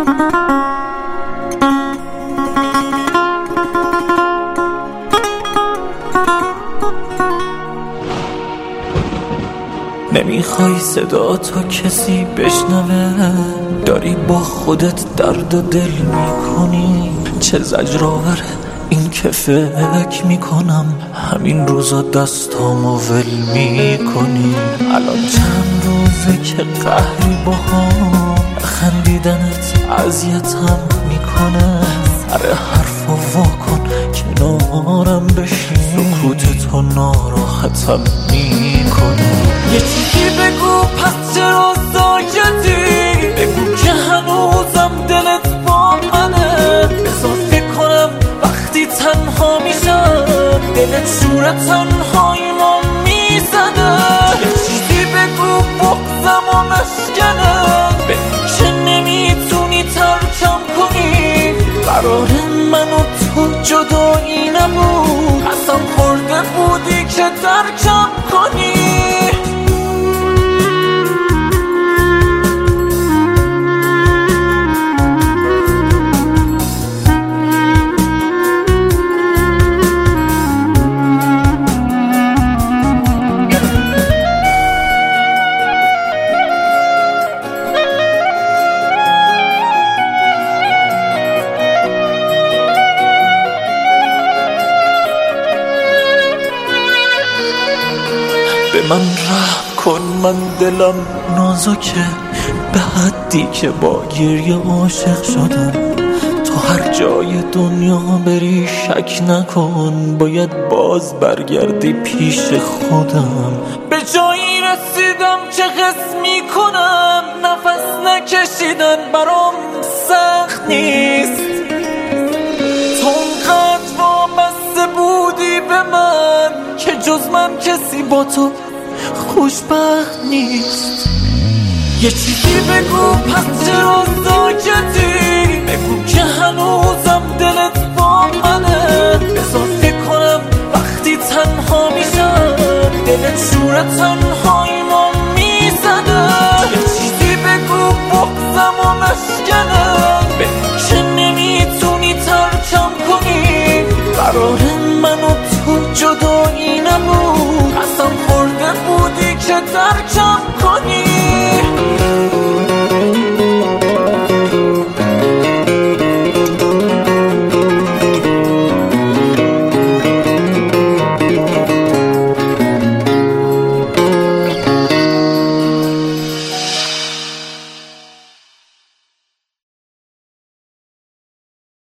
نمیخوای صدا تا کسی بشنوه، داری با خودت درد و دل میکنی. چه زجرآوره این که فکر میکنم همین روزا دستامو ول میکنی. الان چند روزه که قهری باهام، خندیدنت اذیتم میکنه. سر حرفا واکن کنارم بشین، سکوتتو ناراحتم میکنه. یه چیزی بگو پس چرا ساکتی، بگو که هنوزم دلت با منه. بذار فکر کنم وقتی تنها میشم، دلت شور تنهاییمو میزنه. یه چیزی بگو بغضم و مشکنه، بگو که نمیتونی ترکم کنی. قرار من و تو جدایی نبود، قسم خورده بودی که درکم کنی. به من رحم کن، من دلم نازکه به حدی که با گریه عاشق شدم. تو هر جای دنیا بری شک نکن، باید باز برگردی پیش خودم. به جایی رسیدم که حس میکنم نفس نکشیدن برام سخت نیست. تو اونقدر وابسته بودی به من که جز من کسی با تو خوشبخت نیست. یه چیزی بگو پس چرا ساکتی، بگو که هنوزم دلت با منه. بذار فکر کنم وقتی تنها میشم، دلت شور تنهاییمو میزنه. یه چیزی بگو بغضم و مشکنه، بگو که نمیتونی ترکم کنی. قرار من و تو جدایی نبود، قسم خورده بودی که درکم کنی.